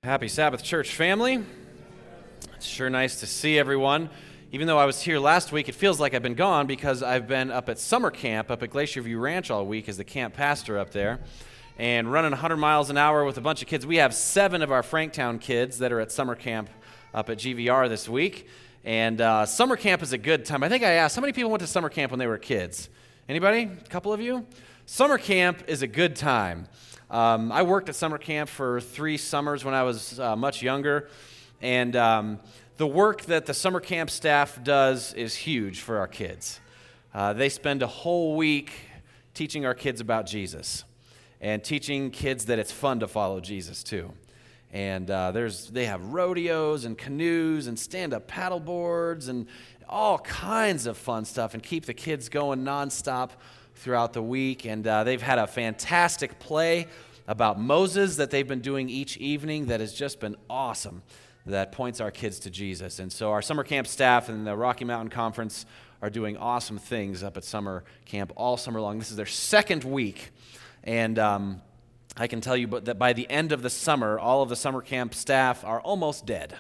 Happy Sabbath, church family. It's sure nice to see everyone. Even though I was here last week, it feels like I've been gone because I've been up at summer camp up at Glacier View Ranch all week as the camp pastor up there and running 100 miles an hour with a bunch of kids. We have 7 of our Franktown kids that are at summer camp up at GVR this week. And summer camp is a good time. I think I asked, how many people went to summer camp when they were kids? Anybody? A couple of you? Summer camp is a good time. I worked at summer camp for 3 summers when I was much younger, and the work that the summer camp staff does is huge for our kids. They spend a whole week teaching our kids about Jesus and teaching kids that it's fun to follow Jesus too. And they have rodeos and canoes and stand-up paddle boards and all kinds of fun stuff and keep the kids going nonstop throughout the week. And they've had a fantastic play about Moses that they've been doing each evening that has just been awesome, that points our kids to Jesus. And so our summer camp staff and the Rocky Mountain Conference are doing awesome things up at summer camp all summer long. This is their 2nd week. And I can tell you that by the end of the summer, all of the summer camp staff are almost dead.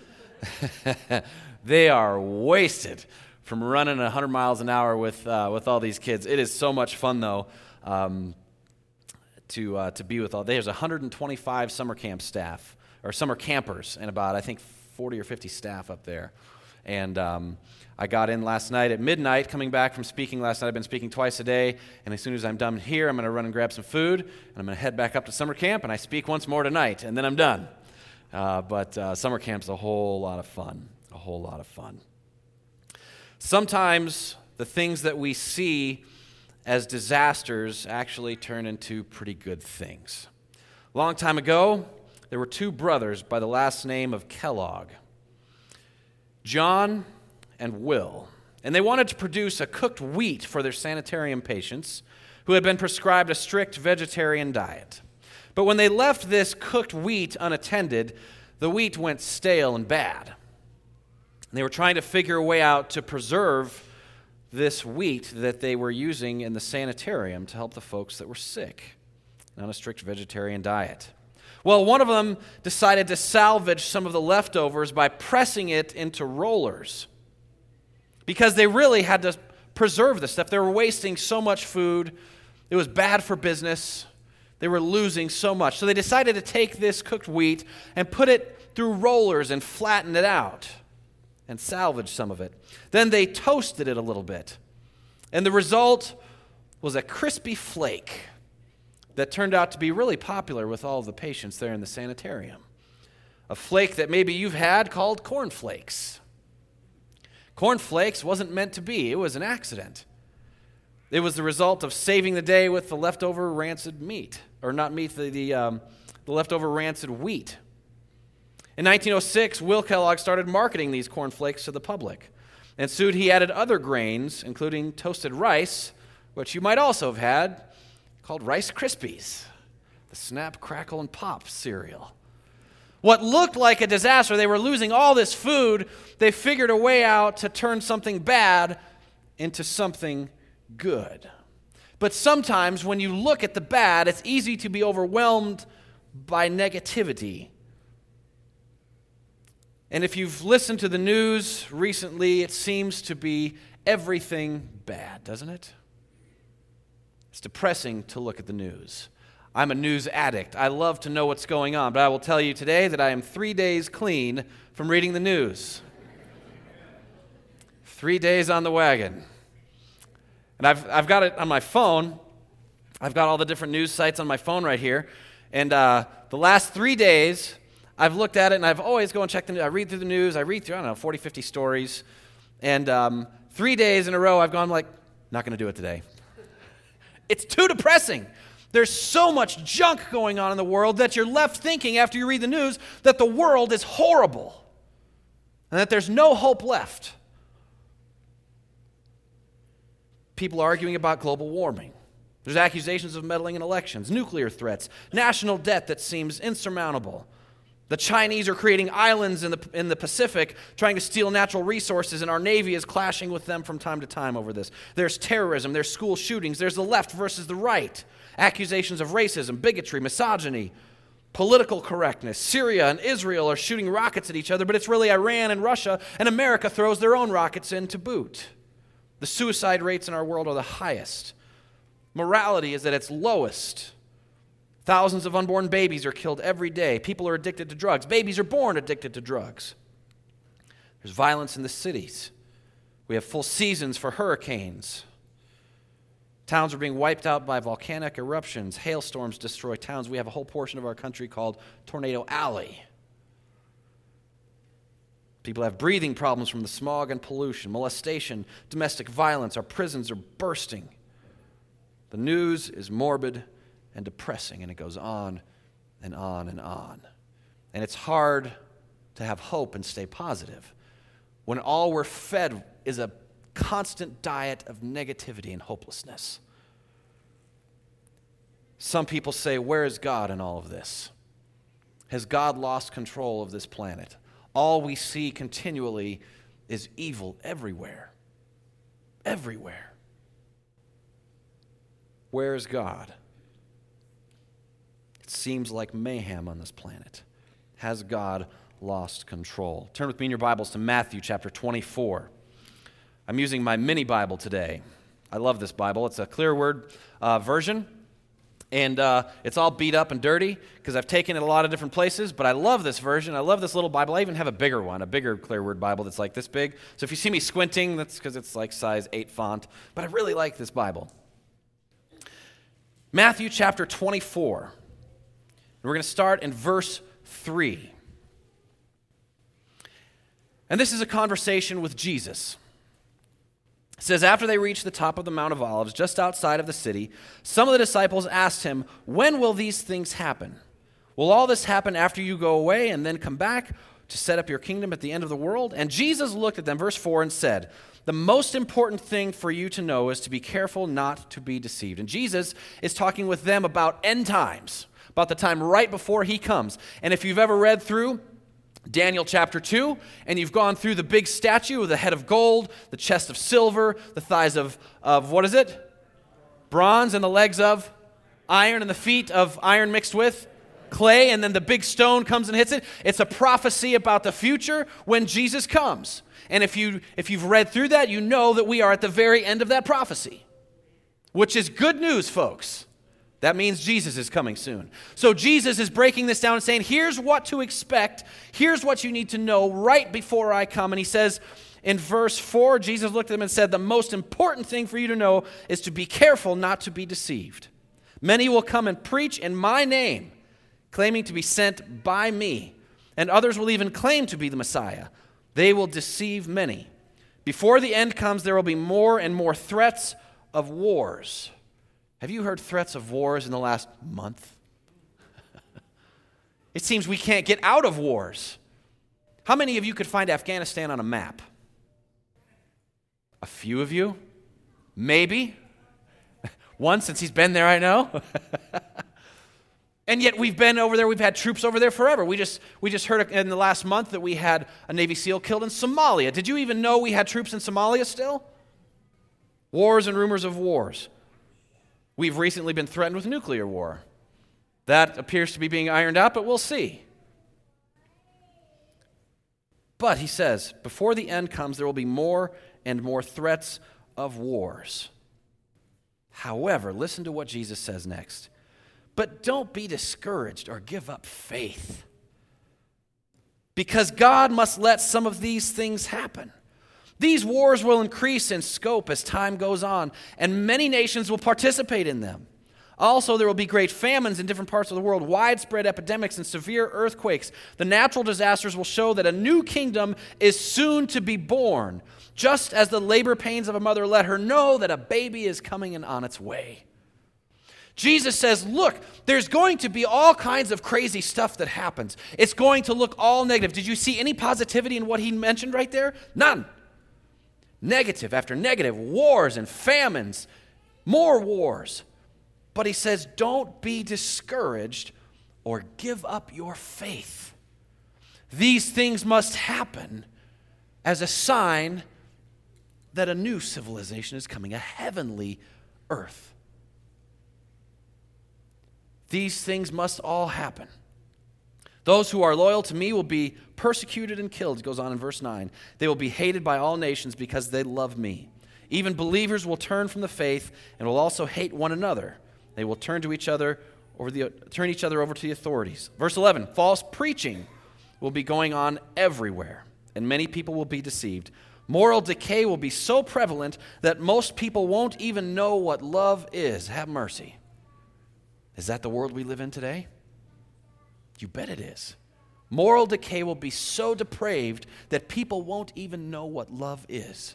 They are wasted from running 100 miles an hour with all these kids. It is so much fun, though, to be with all. There's 125 summer camp staff, or summer campers, and about, I think, 40 or 50 staff up there. And I got in last night at midnight, coming back from speaking last night. I've been speaking twice a day, and as soon as I'm done here, I'm going to run and grab some food, and I'm going to head back up to summer camp, and I speak once more tonight, and then I'm done. But summer camp's a whole lot of fun, a whole lot of fun. Sometimes the things that we see as disasters actually turn into pretty good things. A long time ago, there were 2 brothers by the last name of Kellogg, John and Will, and they wanted to produce a cooked wheat for their sanitarium patients who had been prescribed a strict vegetarian diet. But when they left this cooked wheat unattended, the wheat went stale and bad. And they were trying to figure a way out to preserve this wheat that they were using in the sanitarium to help the folks that were sick on a strict vegetarian diet. Well, one of them decided to salvage some of the leftovers by pressing it into rollers because they really had to preserve this stuff. They were wasting so much food. It was bad for business. They were losing so much. So they decided to take this cooked wheat and put it through rollers and flatten it out and salvage some of it. Then they toasted it a little bit. And the result was a crispy flake that turned out to be really popular with all of the patients there in the sanitarium. A flake that maybe you've had called cornflakes. Cornflakes wasn't meant to be. It was an accident. It was the result of saving the day with the leftover rancid meat. Or not meat, the leftover rancid wheat. In 1906, Will Kellogg started marketing these cornflakes to the public. And soon he added other grains, including toasted rice, which you might also have had, called Rice Krispies, the Snap, Crackle, and Pop cereal. What looked like a disaster, they were losing all this food, they figured a way out to turn something bad into something good. But sometimes when you look at the bad, it's easy to be overwhelmed by negativity. And if you've listened to the news recently, it seems to be everything bad, doesn't it? It's depressing to look at the news. I'm a news addict. I love to know what's going on, but I will tell you today that I am 3 days clean from reading the news. 3 days on the wagon. And I've got it on my phone. I've got all the different news sites on my phone right here. And the last 3 days, I've looked at it, and I've always go and check the news. I read through the news. I read through, 40, 50 stories. And 3 days in a row, I've gone like, not going to do it today. It's too depressing. There's so much junk going on in the world that you're left thinking after you read the news that the world is horrible and that there's no hope left. People arguing about global warming. There's accusations of meddling in elections, nuclear threats, national debt that seems insurmountable. The Chinese are creating islands in the Pacific, trying to steal natural resources, and our Navy is clashing with them from time to time over this. There's terrorism, there's school shootings, there's the left versus the right, accusations of racism, bigotry, misogyny. Political correctness. Syria and Israel are shooting rockets at each other, but it's really Iran and Russia, and America throws their own rockets in to boot. The suicide rates in our world are the highest. Morality is at its lowest. Thousands of unborn babies are killed every day. People are addicted to drugs. Babies are born addicted to drugs. There's violence in the cities. We have full seasons for hurricanes. Towns are being wiped out by volcanic eruptions. Hailstorms destroy towns. We have a whole portion of our country called Tornado Alley. People have breathing problems from the smog and pollution, molestation, domestic violence. Our prisons are bursting. The news is morbid and depressing, and it goes on and on and on. And it's hard to have hope and stay positive when all we're fed is a constant diet of negativity and hopelessness. Some people say, where is God in all of this? Has God lost control of this planet? All we see continually is evil everywhere. Everywhere. Where is God? It seems like mayhem on this planet. Has God lost control? Turn with me in your Bibles to Matthew chapter 24. I'm using my mini Bible today. I love this Bible. It's a Clear Word version, and it's all beat up and dirty because I've taken it a lot of different places, but I love this version. I love this little Bible. I even have a bigger one, a bigger Clear Word Bible that's like this big. So if you see me squinting, that's because it's like size 8 font, but I really like this Bible. Matthew chapter 24. And we're going to start in verse 3. And this is a conversation with Jesus. It says, after they reached the top of the Mount of Olives, just outside of the city, some of the disciples asked him, when will these things happen? Will all this happen after you go away and then come back to set up your kingdom at the end of the world? And Jesus looked at them, verse 4, and said, the most important thing for you to know is to be careful not to be deceived. And Jesus is talking with them about end times, about the time right before he comes. And if you've ever read through Daniel chapter 2, and you've gone through the big statue with the head of gold, the chest of silver, the thighs of what is it? Bronze, and the legs of iron, and the feet of iron mixed with clay, and then the big stone comes and hits it. It's a prophecy about the future when Jesus comes. And if you've read through that, you know that we are at the very end of that prophecy, which is good news, folks. That means Jesus is coming soon. So Jesus is breaking this down and saying, here's what to expect. Here's what you need to know right before I come. And he says in verse 4, Jesus looked at them and said, the most important thing for you to know is to be careful not to be deceived. Many will come and preach in my name, claiming to be sent by me. And others will even claim to be the Messiah. They will deceive many. Before the end comes, there will be more and more threats of wars. Have you heard threats of wars in the last month? It seems we can't get out of wars. How many of you could find Afghanistan on a map? A few of you? Maybe. One, since he's been there, I know. And yet we've been over there, we've had troops over there forever. We just heard in the last month that we had a Navy SEAL killed in Somalia. Did you even know we had troops in Somalia still? Wars and rumors of wars. We've recently been threatened with nuclear war. That appears to be being ironed out, but we'll see. But he says, before the end comes, there will be more and more threats of wars. However, listen to what Jesus says next. But don't be discouraged or give up faith, because God must let some of these things happen. These wars will increase in scope as time goes on, and many nations will participate in them. Also, there will be great famines in different parts of the world, widespread epidemics, and severe earthquakes. The natural disasters will show that a new kingdom is soon to be born, just as the labor pains of a mother let her know that a baby is coming and on its way. Jesus says, look, there's going to be all kinds of crazy stuff that happens. It's going to look all negative. Did you see any positivity in what he mentioned right there? None. Negative after negative, wars and famines, more wars. But he says, don't be discouraged or give up your faith. These things must happen as a sign that a new civilization is coming, a heavenly earth. These things must all happen. Those who are loyal to me will be persecuted and killed. It goes on in verse 9. They will be hated by all nations because they love me. Even believers will turn from the faith and will also hate one another. They will turn each other over to the authorities. Verse 11, false preaching will be going on everywhere, and many people will be deceived. Moral decay will be so prevalent that most people won't even know what love is. Have mercy. Is that the world we live in today? You bet it is. Moral decay will be so depraved that people won't even know what love is.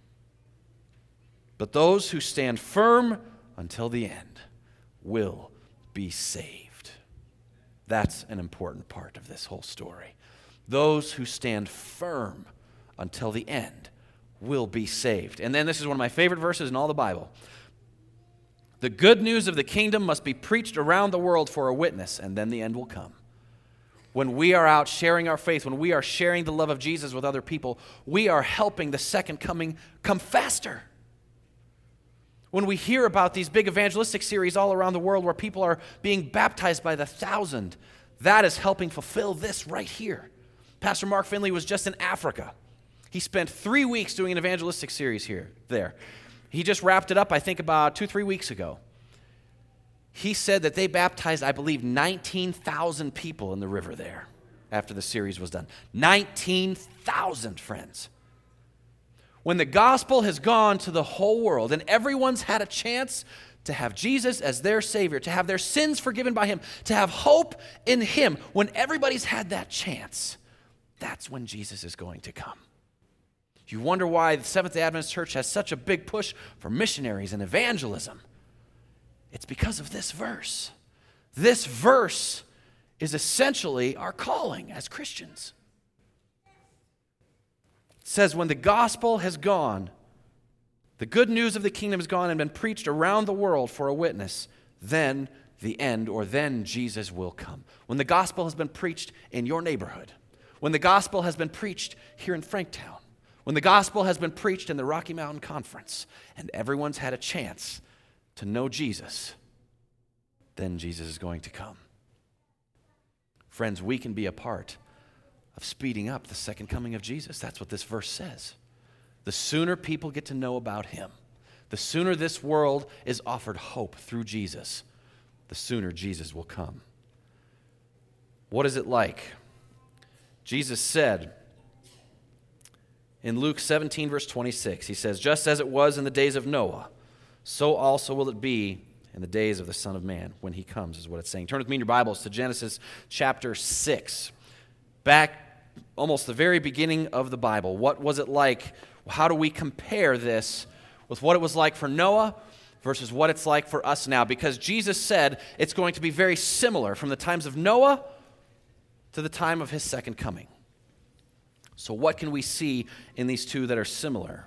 But those who stand firm until the end will be saved. That's an important part of this whole story. Those who stand firm until the end will be saved. And then this is one of my favorite verses in all the Bible. The good news of the kingdom must be preached around the world for a witness, and then the end will come. When we are out sharing our faith, when we are sharing the love of Jesus with other people, we are helping the second coming come faster. When we hear about these big evangelistic series all around the world where people are being baptized by the thousand, that is helping fulfill this right here. Pastor Mark Finley was just in Africa. He spent 3 weeks doing an evangelistic series there. He just wrapped it up, I think, about 2-3 weeks ago. He said that they baptized, I believe, 19,000 people in the river there after the series was done. 19,000, friends. When the gospel has gone to the whole world and everyone's had a chance to have Jesus as their Savior, to have their sins forgiven by Him, to have hope in Him, when everybody's had that chance, that's when Jesus is going to come. You wonder why the Seventh-day Adventist Church has such a big push for missionaries and evangelism. It's because of this verse. This verse is essentially our calling as Christians. It says, when the gospel has gone, the good news of the kingdom has gone and been preached around the world for a witness, then the end, or then Jesus will come. When the gospel has been preached in your neighborhood, when the gospel has been preached here in Franktown, when the gospel has been preached in the Rocky Mountain Conference, and everyone's had a chance to know Jesus, then Jesus is going to come. Friends, we can be a part of speeding up the second coming of Jesus. That's what this verse says. The sooner people get to know about Him, the sooner this world is offered hope through Jesus, the sooner Jesus will come. What is it like? Jesus said in Luke 17, verse 26, He says, just as it was in the days of Noah, so also will it be in the days of the Son of Man when He comes, is what it's saying. Turn with me in your Bibles to Genesis chapter 6. Back almost the very beginning of the Bible. What was it like? How do we compare this with what it was like for Noah versus what it's like for us now? Because Jesus said it's going to be very similar from the times of Noah to the time of His second coming. So what can we see in these two that are similar?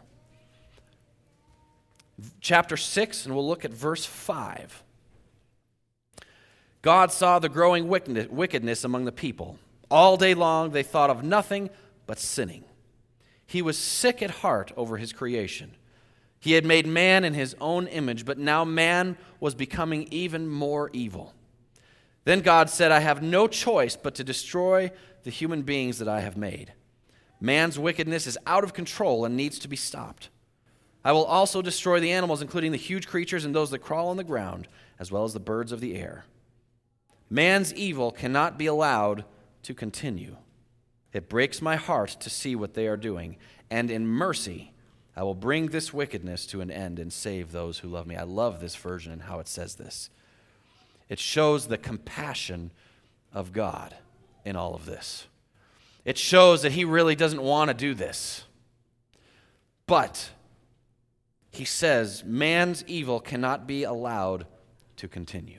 Chapter 6, and we'll look at verse 5. God saw the growing wickedness among the people. All day long they thought of nothing but sinning. He was sick at heart over His creation. He had made man in His own image, but now man was becoming even more evil. Then God said, I have no choice but to destroy the human beings that I have made. Man's wickedness is out of control and needs to be stopped. I will also destroy the animals, including the huge creatures and those that crawl on the ground, as well as the birds of the air. Man's evil cannot be allowed to continue. It breaks my heart to see what they are doing, and in mercy I will bring this wickedness to an end and save those who love me. I love this version and how it says this. It shows the compassion of God in all of this. It shows that He really doesn't want to do this. But He says man's evil cannot be allowed to continue.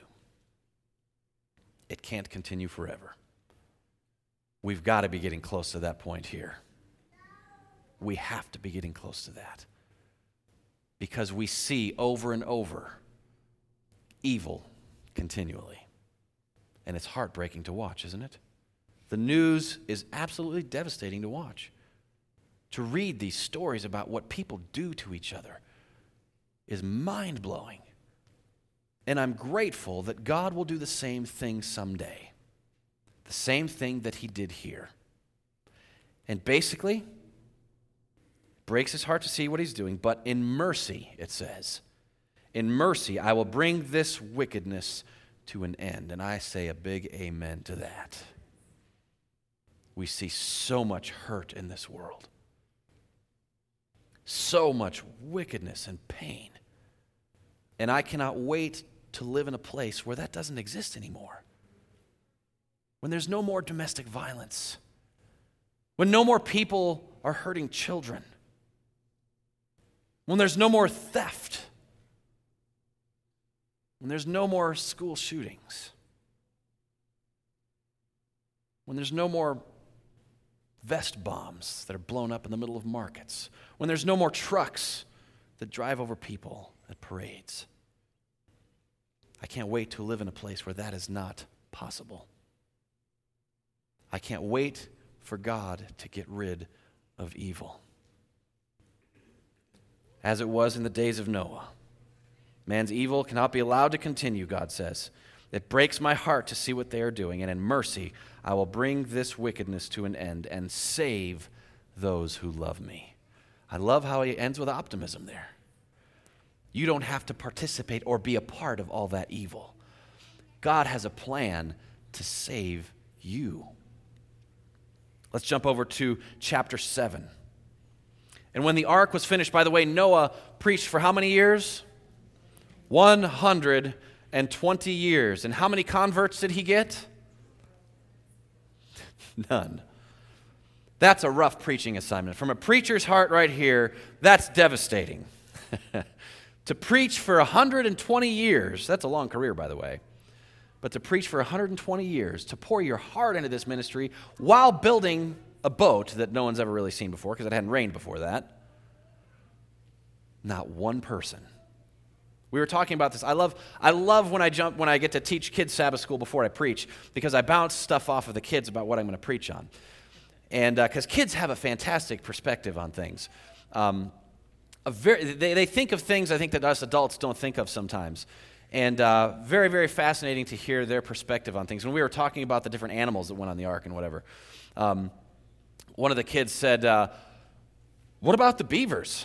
It can't continue forever. We've got to be getting close to that point here. We have to be getting close to that. Because we see over and over evil continually. And it's heartbreaking to watch, isn't it? The news is absolutely devastating to watch. To read these stories about what people do to each other is mind-blowing. And I'm grateful that God will do the same thing someday. The same thing that he did here. And basically, breaks his heart to see what he's doing, but in mercy, it says, in mercy, I will bring this wickedness to an end. And I say a big amen to that. We see so much hurt in this world. So much wickedness and pain. And I cannot wait to live in a place where that doesn't exist anymore. When there's no more domestic violence. When no more people are hurting children. When there's no more theft. When there's no more school shootings. When there's no more vest bombs that are blown up in the middle of markets. When there's no more trucks that drive over people at parades. I can't wait to live in a place where that is not possible. I can't wait for God to get rid of evil. As it was in the days of Noah. Man's evil cannot be allowed to continue, God says. It breaks my heart to see what they are doing, and in mercy I will bring this wickedness to an end and save those who love me. I love how he ends with optimism there. You don't have to participate or be a part of all that evil. God has a plan to save you. Let's jump over to chapter 7. And when the ark was finished, by the way, Noah preached for how many years? 120 years. And how many converts did he get? None. That's a rough preaching assignment. From a preacher's heart right here, that's devastating. To preach for 120 years, that's a long career, by the way, but to preach for 120 years, to pour your heart into this ministry while building a boat that no one's ever really seen before because it hadn't rained before that. Not one person. We were talking about this. I love when I get to teach kids Sabbath school before I preach because I bounce stuff off of the kids about what I'm going to preach on. And because kids have a fantastic perspective on things. They think of things I think that us adults don't think of sometimes. And very, very fascinating to hear their perspective on things. When we were talking about the different animals that went on the ark and whatever, one of the kids said, what about the beavers?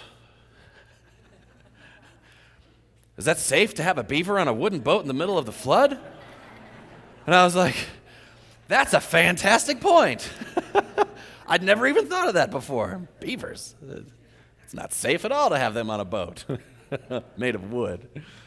Is that safe to have a beaver on a wooden boat in the middle of the flood? And I was like, that's a fantastic point. I'd never even thought of that before. Beavers. It's not safe at all to have them on a boat made of wood.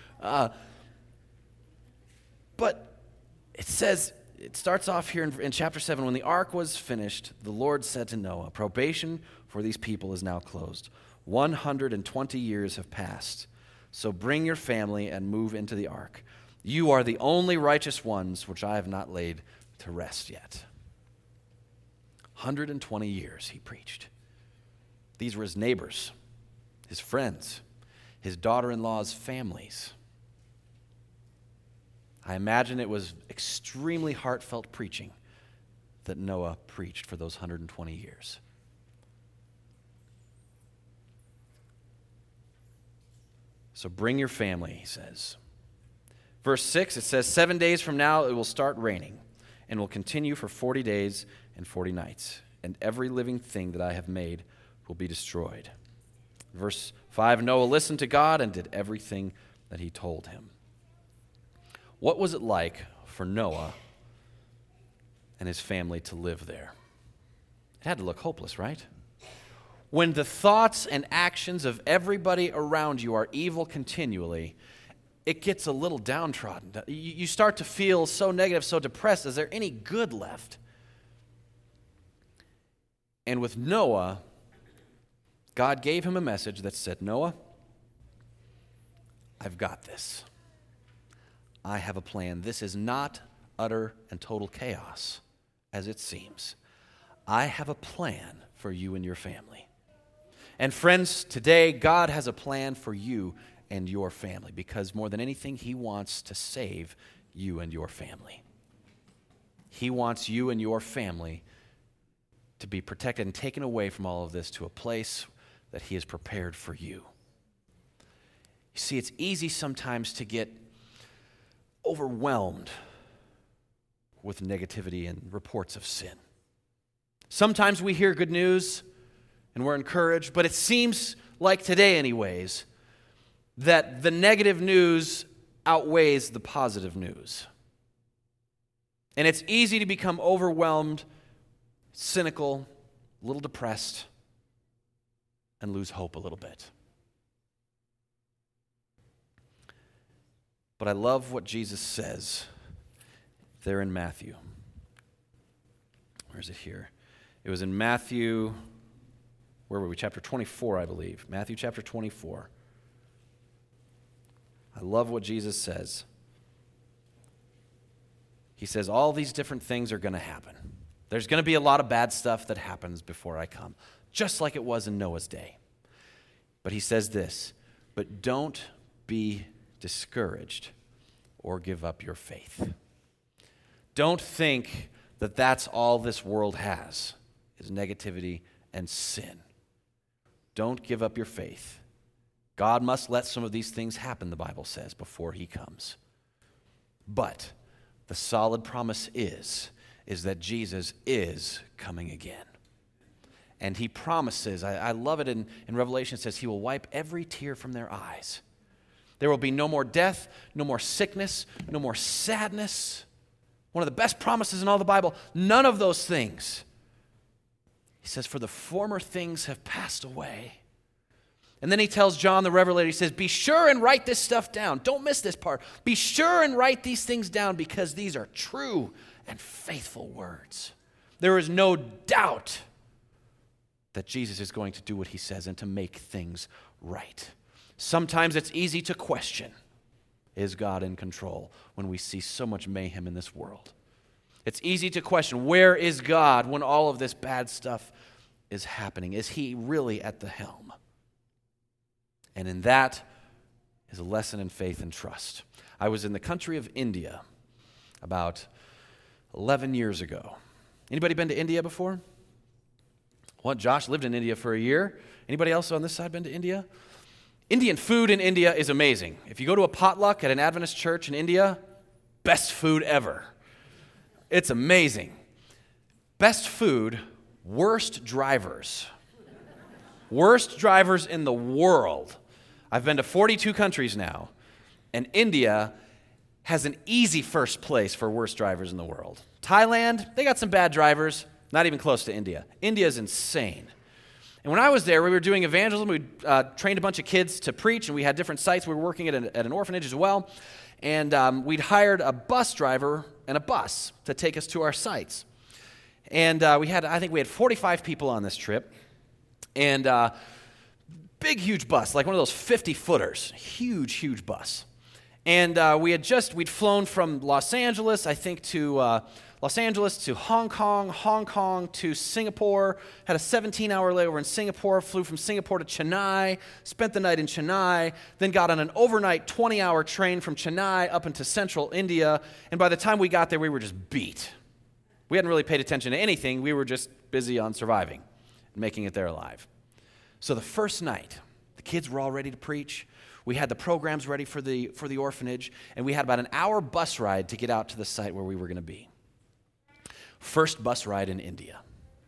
But it says, it starts off here in chapter 7, when the ark was finished, the Lord said to Noah, probation for these people is now closed. 120 years have passed. So bring your family and move into the ark. You are the only righteous ones which I have not laid to rest yet. 120 years he preached. These were his neighbors, his friends, his daughter-in-law's families. I imagine it was extremely heartfelt preaching that Noah preached for those 120 years. So bring your family, he says. Verse 6, it says, 7 days from now it will start raining, and will continue for 40 days and 40 nights, and every living thing that I have made will be destroyed. Verse 5, Noah listened to God and did everything that he told him. What was it like for Noah and his family to live there? It had to look hopeless, right? When the thoughts and actions of everybody around you are evil continually, it gets a little downtrodden. You start to feel so negative, so depressed. Is there any good left? And with Noah, God gave him a message that said, Noah, I've got this. I have a plan. This is not utter and total chaos, as it seems. I have a plan for you and your family. And friends, today God has a plan for you and your family because more than anything, he wants to save you and your family. He wants you and your family to be protected and taken away from all of this to a place that he has prepared for you. You see, it's easy sometimes to get overwhelmed with negativity and reports of sin. Sometimes we hear good news and we're encouraged, but it seems like today anyways, that the negative news outweighs the positive news. And it's easy to become overwhelmed, cynical, a little depressed, and lose hope a little bit. But I love what Jesus says there in Matthew. Where is it here? It was in Matthew, where were we? Chapter 24, I believe. Matthew chapter 24. I love what Jesus says. He says, all these different things are going to happen. There's going to be a lot of bad stuff that happens before I come, just like it was in Noah's day. But he says this, but don't be discouraged or give up your faith. Don't think that that's all this world has, is negativity and sin. Don't give up your faith. God must let some of these things happen, the Bible says, before he comes. But the solid promise is that Jesus is coming again. And he promises, I love it in Revelation, it says he will wipe every tear from their eyes. There will be no more death, no more sickness, no more sadness. One of the best promises in all the Bible, none of those things. He says, for the former things have passed away. And then he tells John the Revelator, he says, be sure and write this stuff down. Don't miss this part. Be sure and write these things down because these are true and faithful words. There is no doubt that Jesus is going to do what he says and to make things right. Sometimes it's easy to question, is God in control when we see so much mayhem in this world? It's easy to question, where is God when all of this bad stuff is happening? Is he really at the helm? And in that is a lesson in faith and trust. I was in the country of India about 11 years ago. Anybody been to India before? Well, Josh lived in India for a year. Anybody else on this side been to India? Indian food in India is amazing. If you go to a potluck at an Adventist church in India, best food ever. It's amazing. Best food, worst drivers. Worst drivers in the world. I've been to 42 countries now, and India has an easy first place for worst drivers in the world. Thailand, they got some bad drivers, not even close to India. India is insane. And when I was there, we were doing evangelism. We trained a bunch of kids to preach, and we had different sites. We were working at an orphanage as well. And we'd hired a bus driver and a bus to take us to our sites. And I think we had 45 people on this trip. And big, huge bus, like one of those 50-footers. Huge bus. And we'd flown from Los Angeles, I think, to Los Angeles to Hong Kong to Singapore, had a 17-hour layover in Singapore, flew from Singapore to Chennai, spent the night in Chennai, then got on an overnight 20-hour train from Chennai up into central India, and by the time we got there, we were just beat. We hadn't really paid attention to anything. We were just busy on surviving and making it there alive. So the first night, the kids were all ready to preach. We had the programs ready for the orphanage, and we had about an hour bus ride to get out to the site where we were going to be. First bus ride in India.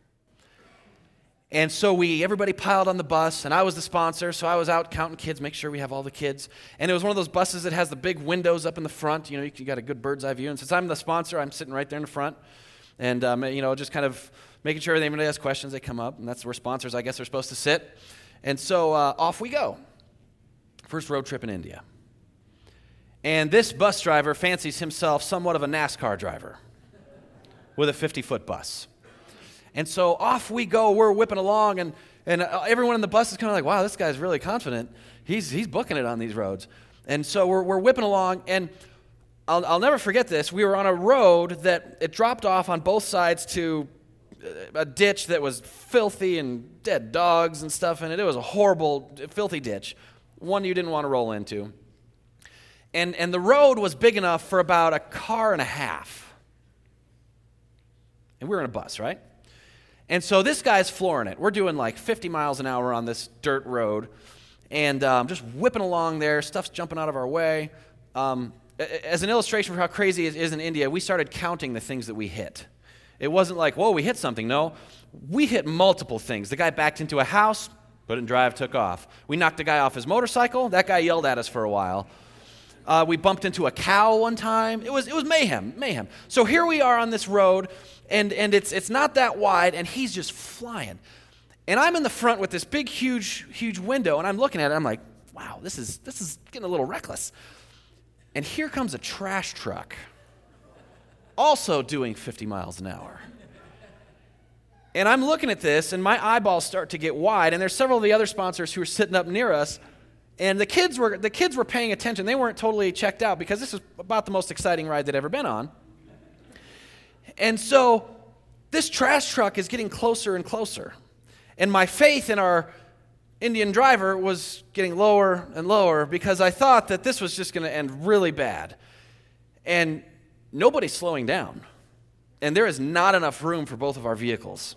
And so everybody piled on the bus, and I was the sponsor, so I was out counting kids, make sure we have all the kids. And it was one of those buses that has the big windows up in the front. You got a good bird's eye view. And since I'm the sponsor, I'm sitting right there in the front. And, just kind of making sure if anybody has questions, they come up. And that's where sponsors, I guess, are supposed to sit. And so off we go. First road trip in India. And this bus driver fancies himself somewhat of a NASCAR driver with a 50-foot bus. And so off we go. We're whipping along, and everyone in the bus is kind of like, wow, this guy's really confident. He's booking it on these roads. And so we're whipping along, and I'll never forget this. We were on a road that it dropped off on both sides to a ditch that was filthy and dead dogs and stuff in it. It was a horrible, filthy ditch, one you didn't want to roll into. And the road was big enough for about a car and a half. And we were in a bus, right? And so this guy's flooring it. We're doing like 50 miles an hour on this dirt road and just whipping along there. Stuff's jumping out of our way. as an illustration for how crazy it is in India, we started counting the things that we hit. It wasn't like, whoa, we hit something. No, we hit multiple things. The guy backed into a house, put it in drive, took off. We knocked a guy off his motorcycle. That guy yelled at us for a while. We bumped into a cow one time. It was mayhem. So here we are on this road, and it's not that wide, and he's just flying. And I'm in the front with this big, huge window, and I'm looking at it. I'm like, wow, this is getting a little reckless. And here comes a trash truck, also doing 50 miles an hour. And I'm looking at this, and my eyeballs start to get wide, and there's several of the other sponsors who are sitting up near us, and the kids were paying attention. They weren't totally checked out because this is about the most exciting ride they'd ever been on. And so this trash truck is getting closer and closer. And my faith in our Indian driver was getting lower and lower because I thought that this was just going to end really bad. And nobody's slowing down. And there is not enough room for both of our vehicles.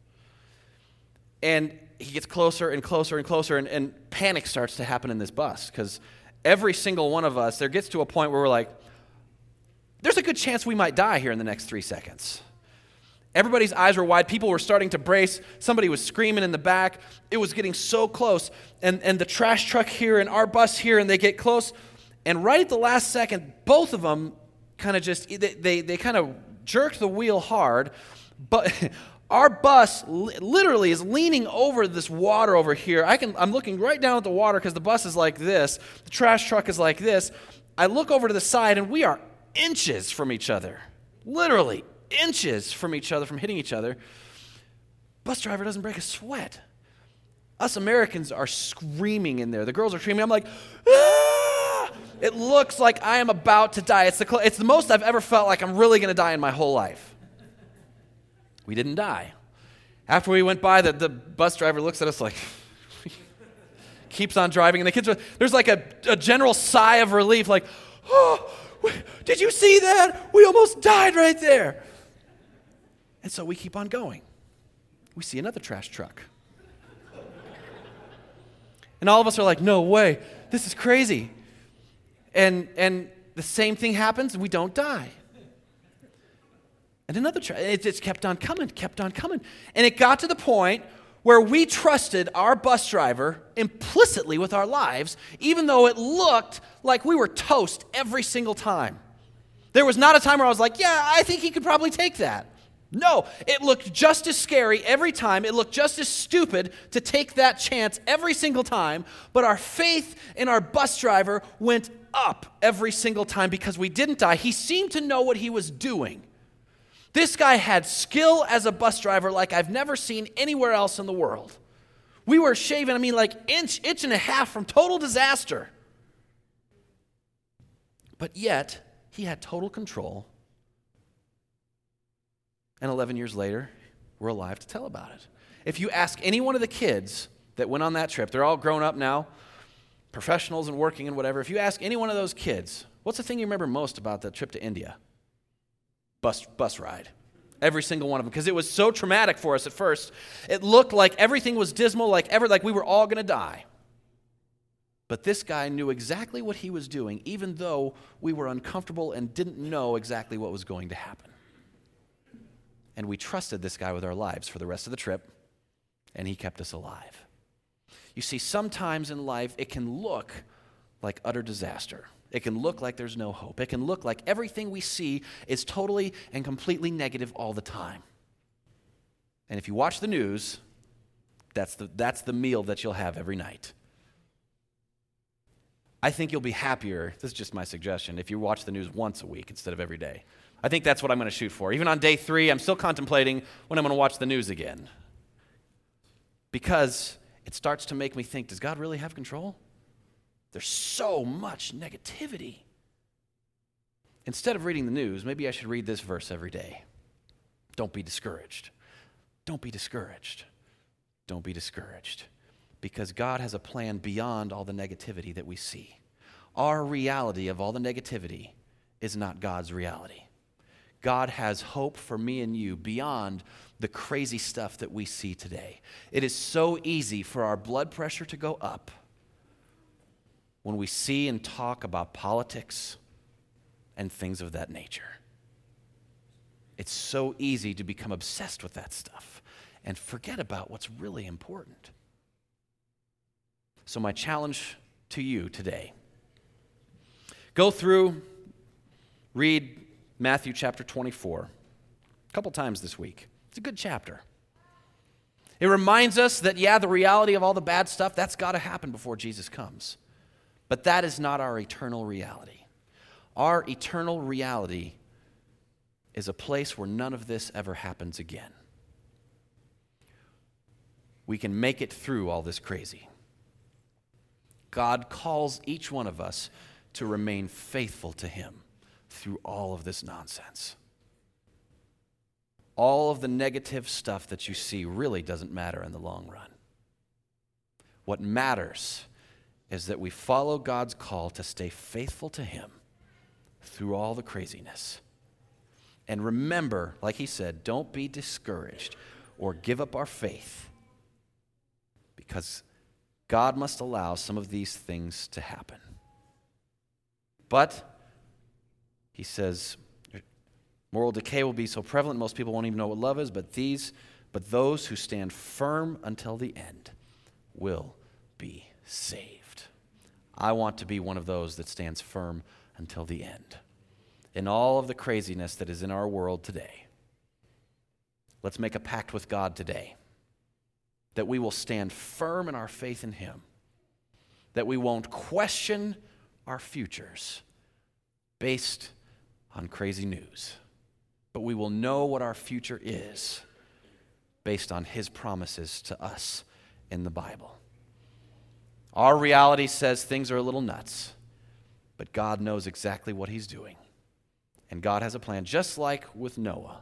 And he gets closer and closer and closer, and panic starts to happen in this bus because every single one of us, there gets to a point where we're like, there's a good chance we might die here in the next 3 seconds. Everybody's eyes were wide. People were starting to brace. Somebody was screaming in the back. It was getting so close. And the trash truck here and our bus here, and they get close. And right at the last second, both of them kind of just, they kind of jerked the wheel hard. But our bus literally is leaning over this water over here. I'm looking right down at the water because the bus is like this. The trash truck is like this. I look over to the side, and we are inches from each other. Literally inches from each other, from hitting each other. Bus driver doesn't break a sweat. Us Americans are screaming in there. The girls are screaming. I'm like, ah! It looks like I am about to die. It's the most I've ever felt like I'm really going to die in my whole life. We didn't die. After we went by, the bus driver looks at us like, keeps on driving, and the kids there's like a general sigh of relief, like, oh, did you see that? We almost died right there. And so we keep on going. We see another trash truck. And all of us are like, no way, this is crazy. And the same thing happens, and we don't die. And another it just kept on coming. And it got to the point where we trusted our bus driver implicitly with our lives, even though it looked like we were toast every single time. There was not a time where I was like, yeah, I think he could probably take that. No, it looked just as scary every time. It looked just as stupid to take that chance every single time. But our faith in our bus driver went up every single time because we didn't die. He seemed to know what he was doing. This guy had skill as a bus driver like I've never seen anywhere else in the world. We were shaving, like inch and a half from total disaster. But yet, he had total control. And 11 years later, we're alive to tell about it. If you ask any one of the kids that went on that trip, they're all grown up now, professionals and working and whatever. If you ask any one of those kids, what's the thing you remember most about the trip to India? Bus ride. Every single one of them. Because it was so traumatic for us at first. It looked like everything was dismal, like we were all going to die. But this guy knew exactly what he was doing, even though we were uncomfortable and didn't know exactly what was going to happen. And we trusted this guy with our lives for the rest of the trip, and he kept us alive. You see, sometimes in life, it can look like utter disaster. It can look like there's no hope. It can look like everything we see is totally and completely negative all the time. And if you watch the news, that's the meal that you'll have every night. I think you'll be happier, this is just my suggestion, if you watch the news once a week instead of every day. I think that's what I'm going to shoot for. Even on day 3, I'm still contemplating when I'm going to watch the news again. Because it starts to make me think, does God really have control? There's so much negativity. Instead of reading the news, maybe I should read this verse every day. Don't be discouraged. Don't be discouraged. Don't be discouraged. Because God has a plan beyond all the negativity that we see. Our reality of all the negativity is not God's reality. God has hope for me and you beyond the crazy stuff that we see today. It is so easy for our blood pressure to go up when we see and talk about politics and things of that nature. It's so easy to become obsessed with that stuff and forget about what's really important. So my challenge to you today, go through, read Matthew chapter 24 a couple times this week. It's a good chapter. It reminds us that, the reality of all the bad stuff, that's got to happen before Jesus comes. But that is not our eternal reality. Our eternal reality is a place where none of this ever happens again. We can make it through all this crazy. God calls each one of us to remain faithful to Him through all of this nonsense. All of the negative stuff that you see really doesn't matter in the long run. What matters is that we follow God's call to stay faithful to Him through all the craziness. And remember, like he said, don't be discouraged or give up our faith, because God must allow some of these things to happen. But, he says, moral decay will be so prevalent most people won't even know what love is, but those who stand firm until the end will be saved. I want to be one of those that stands firm until the end. In all of the craziness that is in our world today, let's make a pact with God today that we will stand firm in our faith in Him, that we won't question our futures based on crazy news, but we will know what our future is based on His promises to us in the Bible. Our reality says things are a little nuts, but God knows exactly what He's doing. And God has a plan, just like with Noah,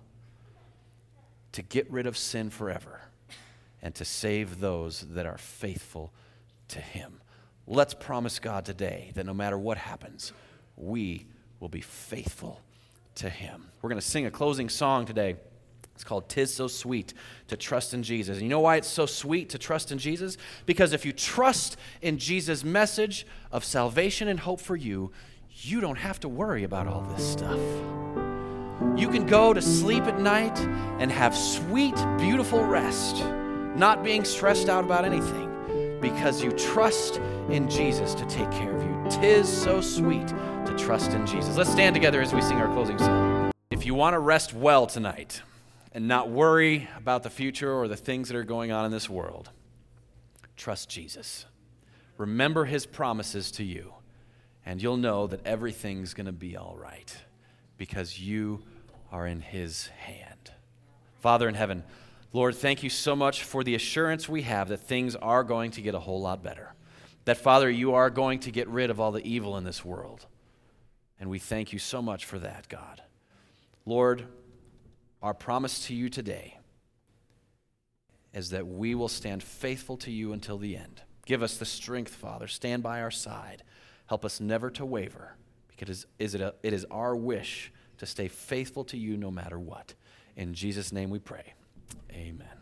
to get rid of sin forever and to save those that are faithful to Him. Let's promise God today that no matter what happens, we will be faithful to Him. We're going to sing a closing song today. It's called "'Tis So Sweet to Trust in Jesus." And you know why it's so sweet to trust in Jesus? Because if you trust in Jesus' message of salvation and hope for you, you don't have to worry about all this stuff. You can go to sleep at night and have sweet, beautiful rest, not being stressed out about anything, because you trust in Jesus to take care of you. 'Tis so sweet to trust in Jesus. Let's stand together as we sing our closing song. If you want to rest well tonight and not worry about the future or the things that are going on in this world, trust Jesus. Remember His promises to you. And you'll know that everything's going to be all right because you are in His hand. Father in heaven, Lord, thank you so much for the assurance we have that things are going to get a whole lot better. That, Father, you are going to get rid of all the evil in this world. And we thank you so much for that, God. Lord, our promise to you today is that we will stand faithful to you until the end. Give us the strength, Father. Stand by our side. Help us never to waver, because it is our wish to stay faithful to you no matter what. In Jesus' name we pray. Amen.